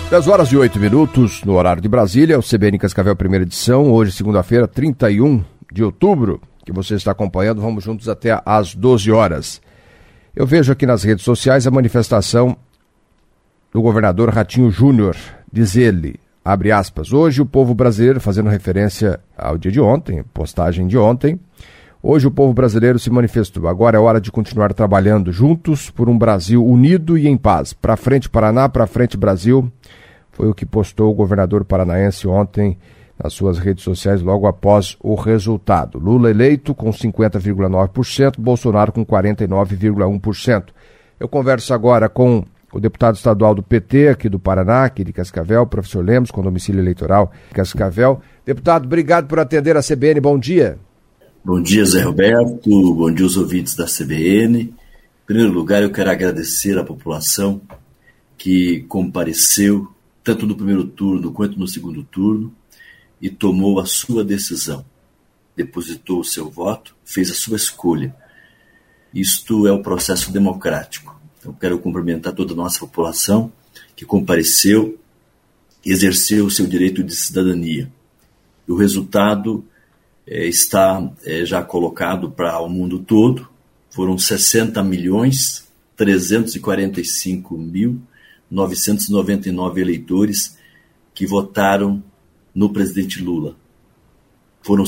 10h08 no horário de Brasília, o CBN Cascavel, primeira edição, hoje segunda-feira, 31 de outubro, que você está acompanhando, vamos juntos até às 12 horas. Eu vejo aqui nas redes sociais a manifestação do governador Ratinho Júnior, diz ele, abre aspas, hoje o povo brasileiro, fazendo referência ao dia de ontem, postagem de ontem, hoje o povo brasileiro se manifestou, agora é hora de continuar trabalhando juntos por um Brasil unido e em paz. Pra frente Paraná, pra frente Brasil, foi o que postou o governador paranaense ontem nas suas redes sociais logo após o resultado. Lula eleito com 50,9%, Bolsonaro com 49,1%. Eu converso agora com o deputado estadual do PT aqui do Paraná, aqui de Cascavel, professor Lemos, com domicílio eleitoral Cascavel. Deputado, obrigado por atender a CBN, bom dia. Bom dia, Zé Roberto, bom dia aos ouvintes da CBN. Em primeiro lugar, eu quero agradecer à população que compareceu tanto no primeiro turno quanto no segundo turno e tomou a sua decisão, depositou o seu voto, fez a sua escolha. Isto é o processo democrático. Então, quero cumprimentar toda a nossa população que compareceu, exerceu o seu direito de cidadania. E o resultado está já colocado para o mundo todo. Foram 60.345.999 eleitores que votaram no presidente Lula. Foram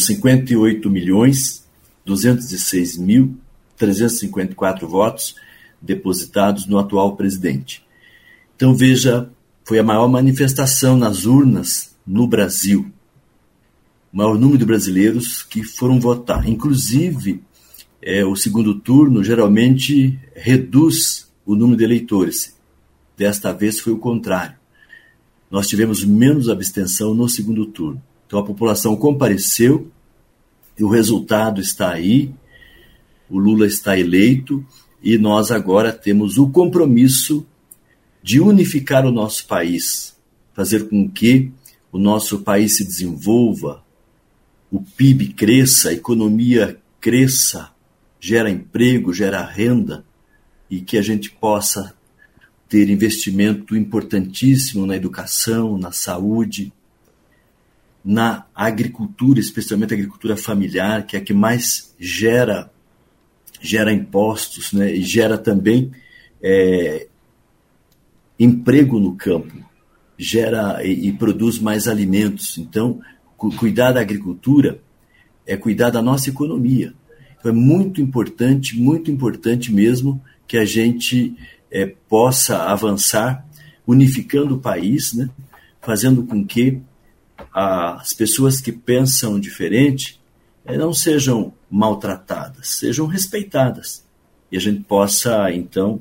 58.206.354 votos depositados no atual presidente. Então, veja, foi a maior manifestação nas urnas no Brasil. O maior número de brasileiros que foram votar. Inclusive, o segundo turno geralmente reduz o número de eleitores. Desta vez foi o contrário. Nós tivemos menos abstenção no segundo turno. Então a população compareceu e o resultado está aí. O Lula está eleito e nós agora temos o compromisso de unificar o nosso país, fazer com que o nosso país se desenvolva, o PIB cresça, a economia cresça, gera emprego, gera renda e que a gente possa ter investimento importantíssimo na educação, na saúde, na agricultura, especialmente a agricultura familiar, que é a que mais gera impostos, né? E gera também emprego no campo, gera e produz mais alimentos. Então, cuidar da agricultura é cuidar da nossa economia. Então, é muito importante mesmo que a gente possa avançar, unificando o país, né? Fazendo com que as pessoas que pensam diferente não sejam maltratadas, sejam respeitadas. E a gente possa, então,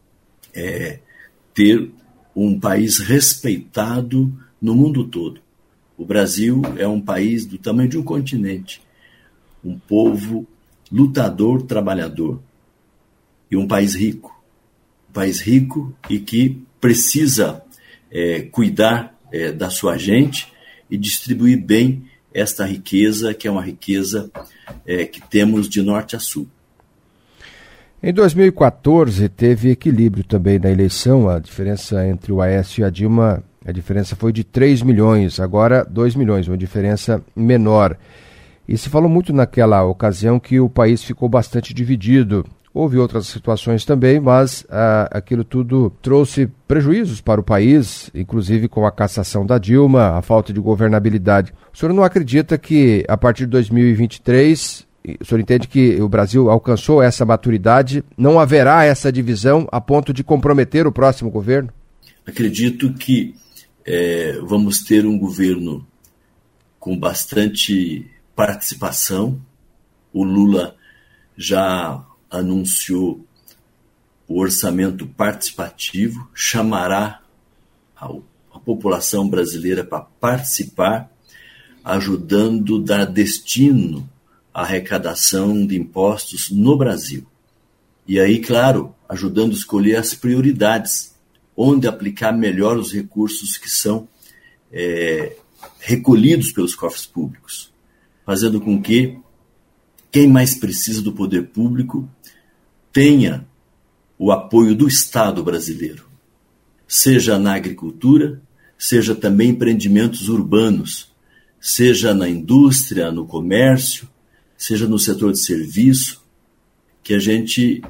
ter um país respeitado no mundo todo. O Brasil é um país do tamanho de um continente, um povo lutador, trabalhador, e um país rico e que precisa cuidar da sua gente e distribuir bem esta riqueza, que é uma riqueza que temos de norte a sul. Em 2014 teve equilíbrio também na eleição, a diferença entre o Aécio e a Dilma, a diferença foi de 3 milhões, agora 2 milhões, uma diferença menor. E se falou muito naquela ocasião que o país ficou bastante dividido. Houve outras situações também, mas aquilo tudo trouxe prejuízos para o país, inclusive com a cassação da Dilma, a falta de governabilidade. O senhor não acredita que a partir de 2023, o senhor entende que o Brasil alcançou essa maturidade, não haverá essa divisão a ponto de comprometer o próximo governo? Acredito que vamos ter um governo com bastante participação. O Lula já anunciou o orçamento participativo, chamará a população brasileira para participar, ajudando a dar destino à arrecadação de impostos no Brasil. E aí, claro, ajudando a escolher as prioridades, onde aplicar melhor os recursos que são recolhidos pelos cofres públicos, fazendo com que quem mais precisa do poder público tenha o apoio do Estado brasileiro, seja na agricultura, seja também empreendimentos urbanos, seja na indústria, no comércio, seja no setor de serviço, que a gente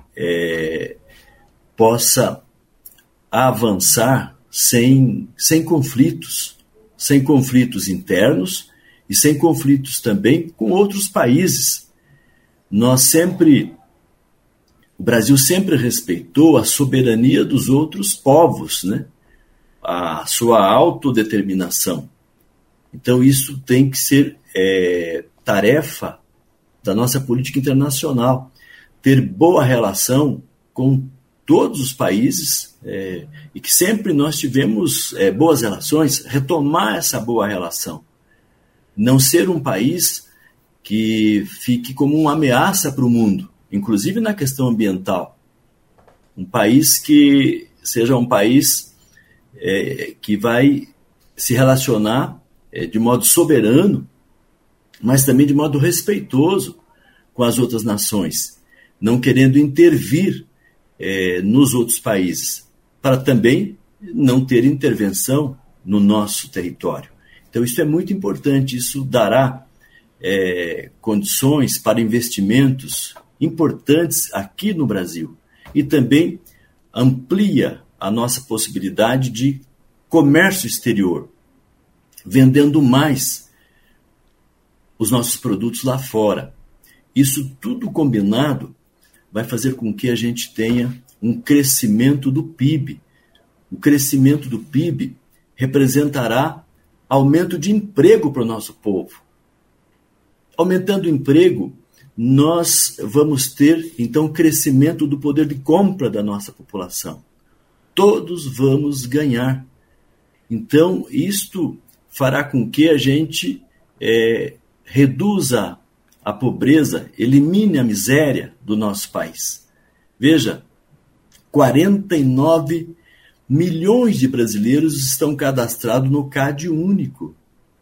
possa avançar sem conflitos internos e sem conflitos também com outros países. O Brasil sempre respeitou a soberania dos outros povos, né? A sua autodeterminação. Então isso tem que ser tarefa da nossa política internacional, ter boa relação com todos os países e que sempre nós tivemos boas relações, retomar essa boa relação. Não ser um país que fique como uma ameaça para o mundo, inclusive na questão ambiental. Um país que seja um país que vai se relacionar de modo soberano, mas também de modo respeitoso com as outras nações, não querendo intervir nos outros países, para também não ter intervenção no nosso território. Então isso é muito importante, isso dará condições para investimentos importantes aqui no Brasil e também amplia a nossa possibilidade de comércio exterior, vendendo mais os nossos produtos lá fora. Isso tudo combinado vai fazer com que a gente tenha um crescimento do PIB. O crescimento do PIB representará aumento de emprego para o nosso povo. Aumentando o emprego, nós vamos ter, então, crescimento do poder de compra da nossa população. Todos vamos ganhar. Então, isto fará com que a gente reduza a pobreza, elimine a miséria do nosso país. Veja, 49 milhões de brasileiros estão cadastrados no CAD único,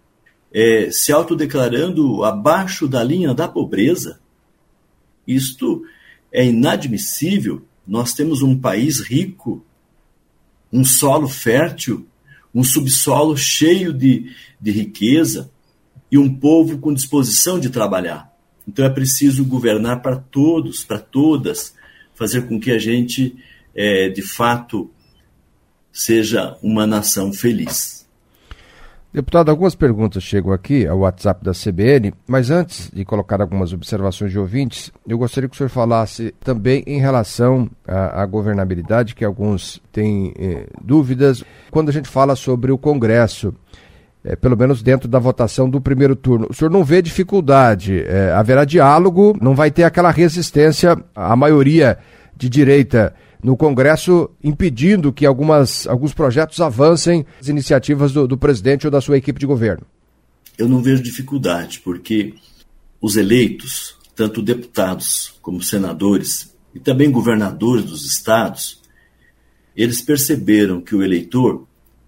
se autodeclarando abaixo da linha da pobreza. Isto é inadmissível. Nós temos um país rico, um solo fértil, um subsolo cheio de riqueza e um povo com disposição de trabalhar. Então é preciso governar para todos, para todas, fazer com que a gente, de fato, seja uma nação feliz. Deputado, algumas perguntas chegam aqui ao WhatsApp da CBN, mas antes de colocar algumas observações de ouvintes, eu gostaria que o senhor falasse também em relação à governabilidade, que alguns têm dúvidas. Quando a gente fala sobre o Congresso, pelo menos dentro da votação do primeiro turno, o senhor não vê dificuldade, haverá diálogo, não vai ter aquela resistência à maioria de direita no Congresso impedindo que alguns projetos avancem as iniciativas do presidente ou da sua equipe de governo? Eu não vejo dificuldade, porque os eleitos, tanto deputados como senadores e também governadores dos estados, eles perceberam que o eleitor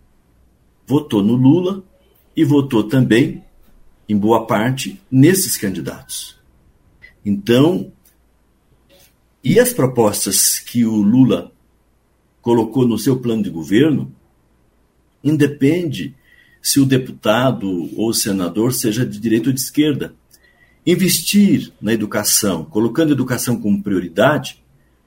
votou no Lula e votou também, em boa parte, nesses candidatos. Então, e as propostas que o Lula colocou no seu plano de governo, independe se o deputado ou o senador seja de direita ou de esquerda. Investir na educação, colocando a educação como prioridade,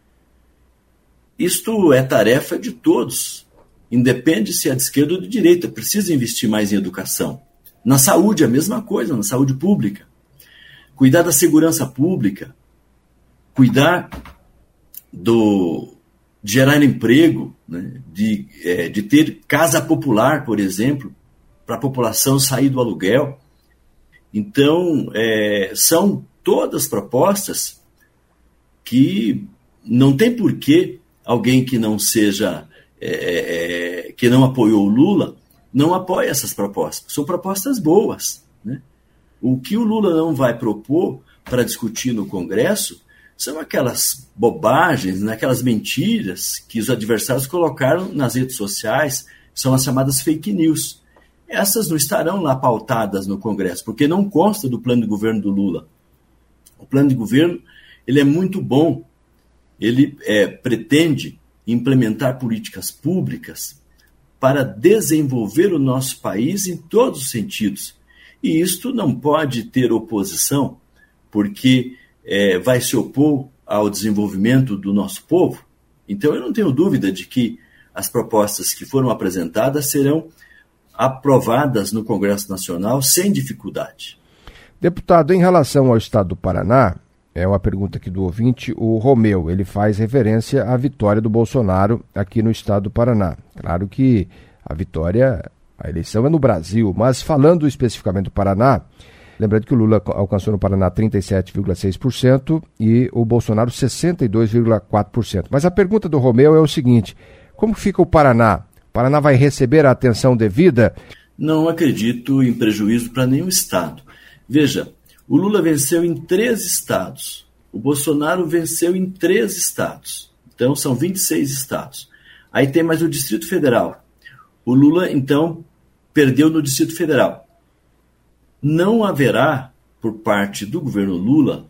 isto é tarefa de todos. Independe se é de esquerda ou de direita, precisa investir mais em educação. Na saúde, a mesma coisa, na saúde pública. Cuidar da segurança pública, cuidar de gerar emprego, né? de ter casa popular, por exemplo, para a população sair do aluguel. Então, são todas propostas que não tem porquê alguém que não seja, que não apoiou o Lula, não apoia essas propostas. São propostas boas, né? O que o Lula não vai propor para discutir no Congresso são aquelas bobagens, né, aquelas mentiras que os adversários colocaram nas redes sociais, são as chamadas fake news. Essas não estarão lá pautadas no Congresso, porque não consta do plano de governo do Lula. O plano de governo ele é muito bom, ele pretende implementar políticas públicas para desenvolver o nosso país em todos os sentidos. E isto não pode ter oposição, porque vai se opor ao desenvolvimento do nosso povo. Então eu não tenho dúvida de que as propostas que foram apresentadas serão aprovadas no Congresso Nacional sem dificuldade. Deputado, em relação ao estado do Paraná, é uma pergunta aqui do ouvinte, o Romeu, ele faz referência à vitória do Bolsonaro aqui no estado do Paraná. Claro que a eleição é no Brasil, mas falando especificamente do Paraná, lembrando que o Lula alcançou no Paraná 37,6% e o Bolsonaro 62,4%. Mas a pergunta do Romeu é o seguinte, como fica o Paraná? O Paraná vai receber a atenção devida? Não acredito em prejuízo para nenhum estado. Veja, o Lula venceu em 3 estados, o Bolsonaro venceu em 3 estados, então são 26 estados. Aí tem mais o Distrito Federal. O Lula, então, perdeu no Distrito Federal. Não haverá, por parte do governo Lula,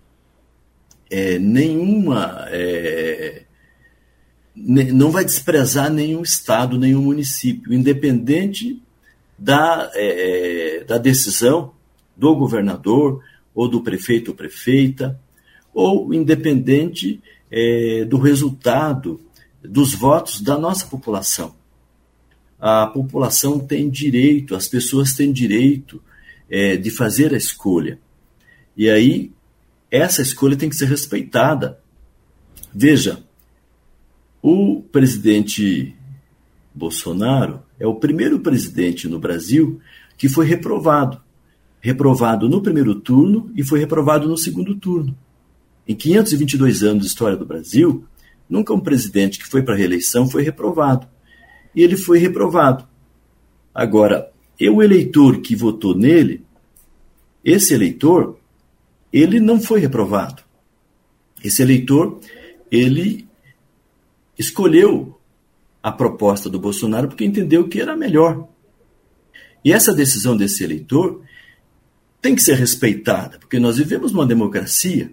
não vai desprezar nenhum estado, nenhum município, independente da decisão do governador, ou do prefeito ou prefeita, ou independente do resultado dos votos da nossa população. A população tem direito, as pessoas têm direito de fazer a escolha. E aí, essa escolha tem que ser respeitada. Veja, o presidente Bolsonaro é o primeiro presidente no Brasil que foi reprovado. Reprovado no primeiro turno e foi reprovado no segundo turno. Em 522 anos de história do Brasil, nunca um presidente que foi para a reeleição foi reprovado. E ele foi reprovado. Agora, o eleitor que votou nele, esse eleitor, ele não foi reprovado. Esse eleitor, ele escolheu a proposta do Bolsonaro porque entendeu que era melhor. E essa decisão desse eleitor tem que ser respeitada, porque nós vivemos numa democracia.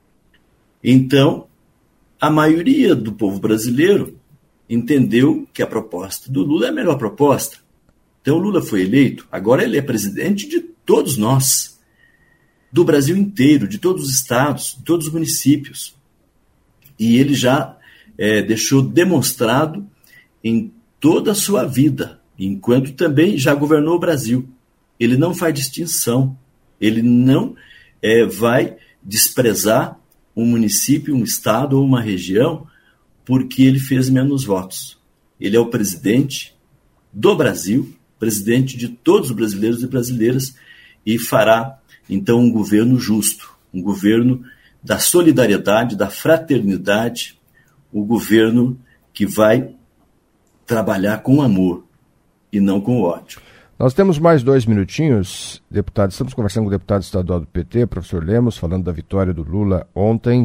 Então, a maioria do povo brasileiro entendeu que a proposta do Lula é a melhor proposta. Então, o Lula foi eleito, agora ele é presidente de todos nós, do Brasil inteiro, de todos os estados, de todos os municípios. E ele já deixou demonstrado em toda a sua vida, enquanto também já governou o Brasil. Ele não faz distinção. Ele não vai desprezar um município, um estado ou uma região porque ele fez menos votos. Ele é o presidente do Brasil, presidente de todos os brasileiros e brasileiras, e fará, então, um governo justo, um governo da solidariedade, da fraternidade, o governo que vai trabalhar com amor e não com ódio. Nós temos mais 2 minutinhos, deputado. Estamos conversando com o deputado estadual do PT, professor Lemos, falando da vitória do Lula ontem,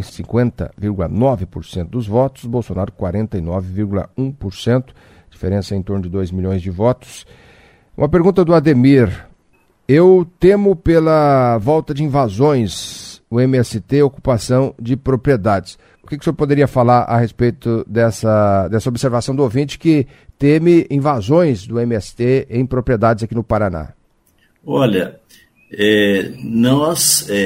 50,9% dos votos, Bolsonaro 49,1%, diferença em torno de 2 milhões de votos. Uma pergunta do Ademir. Eu temo pela volta de invasões, o MST, ocupação de propriedades. O que o senhor poderia falar a respeito dessa observação do ouvinte que teme invasões do MST em propriedades aqui no Paraná? Olha, nós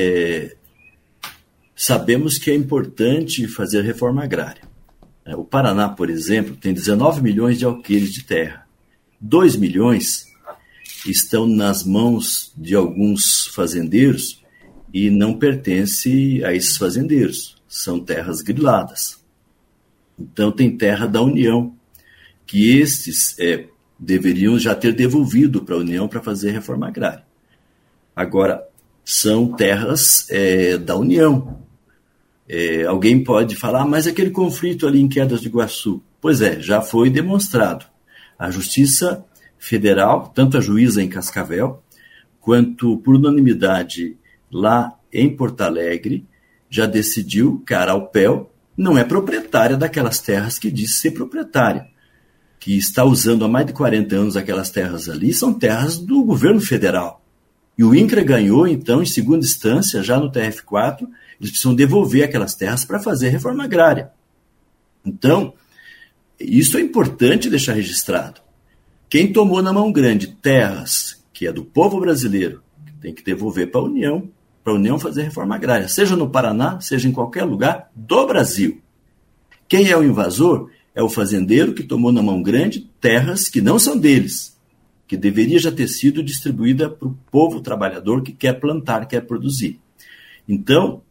sabemos que é importante fazer reforma agrária. O Paraná, por exemplo, tem 19 milhões de alqueires de terra. 2 milhões estão nas mãos de alguns fazendeiros e não pertence a esses fazendeiros. São terras griladas. Então tem terra da União, que estes deveriam já ter devolvido para a União para fazer reforma agrária. Agora, são terras da União. Alguém pode falar, mas aquele conflito ali em Quedas do Iguaçu. Pois já foi demonstrado. A Justiça Federal, tanto a juíza em Cascavel, quanto por unanimidade lá em Porto Alegre, já decidiu que a Araupel não é proprietária daquelas terras que diz ser proprietária. Que está usando há mais de 40 anos aquelas terras ali, são terras do governo federal. E o INCRA ganhou, então, em segunda instância, já no TRF4, eles precisam devolver aquelas terras para fazer reforma agrária. Então, isso é importante deixar registrado. Quem tomou na mão grande terras que é do povo brasileiro, que tem que devolver para a União fazer reforma agrária, seja no Paraná, seja em qualquer lugar do Brasil. Quem é o invasor é o fazendeiro que tomou na mão grande terras que não são deles, que deveria já ter sido distribuída para o povo trabalhador que quer plantar, quer produzir. Então,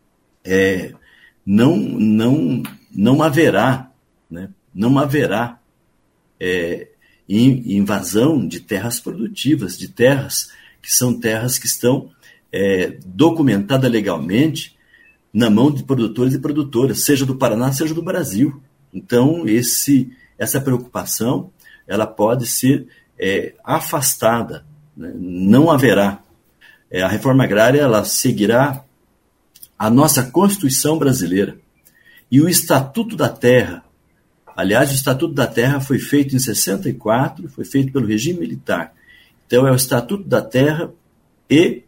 não haverá, né, invasão de terras produtivas, de terras que são terras que estão documentadas legalmente na mão de produtores e produtoras, seja do Paraná, seja do Brasil. Então, essa preocupação ela pode ser afastada, né? Não haverá. A reforma agrária ela seguirá a nossa Constituição brasileira e o Estatuto da Terra. Aliás, o Estatuto da Terra foi feito em 64, foi feito pelo regime militar. Então, é o Estatuto da Terra e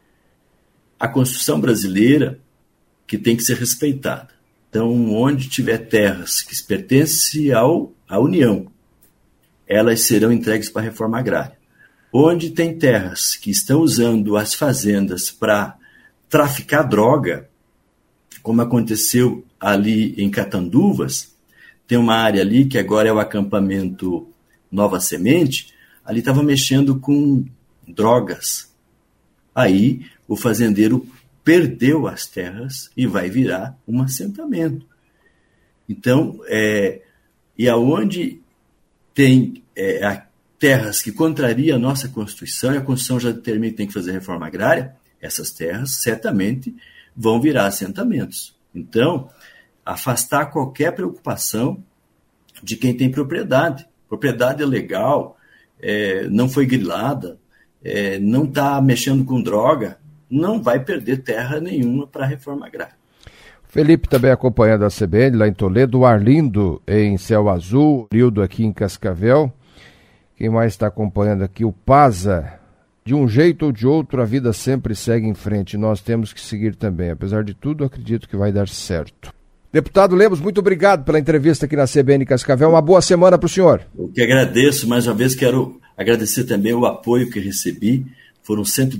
a Constituição brasileira que tem que ser respeitada. Então, onde tiver terras que pertencem à União, elas serão entregues para a reforma agrária. Onde tem terras que estão usando as fazendas para traficar droga, como aconteceu ali em Catanduvas, tem uma área ali que agora é o acampamento Nova Semente, ali estava mexendo com drogas. Aí o fazendeiro perdeu as terras e vai virar um assentamento. Então, e aonde tem terras que contrariam a nossa Constituição, e a Constituição já determina que tem que fazer reforma agrária, essas terras certamente vão virar assentamentos. Então, afastar qualquer preocupação de quem tem propriedade. Propriedade é legal, não foi grilada, não está mexendo com droga, não vai perder terra nenhuma para a reforma agrária. Felipe também acompanhando a CBN lá em Toledo, o Arlindo em Céu Azul, o Rildo aqui em Cascavel. Quem mais está acompanhando aqui? O Paza. De um jeito ou de outro, a vida sempre segue em frente. Nós temos que seguir também. Apesar de tudo, acredito que vai dar certo. Deputado Lemos, muito obrigado pela entrevista aqui na CBN Cascavel. Uma boa semana para o senhor. Eu que agradeço. Mais uma vez, quero agradecer também o apoio que recebi. Foram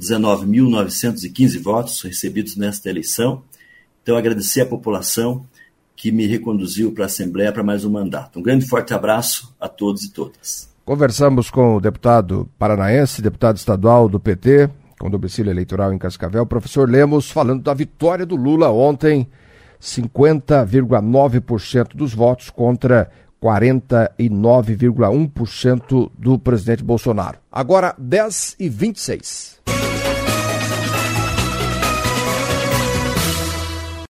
119.915 votos recebidos nesta eleição. Então, agradecer à população que me reconduziu para a Assembleia para mais um mandato. Um grande e forte abraço a todos e todas. Conversamos com o deputado paranaense, deputado estadual do PT, com domicílio eleitoral em Cascavel, professor Lemos, falando da vitória do Lula ontem, 50,9% dos votos contra 49,1% do presidente Bolsonaro. Agora, 10h26.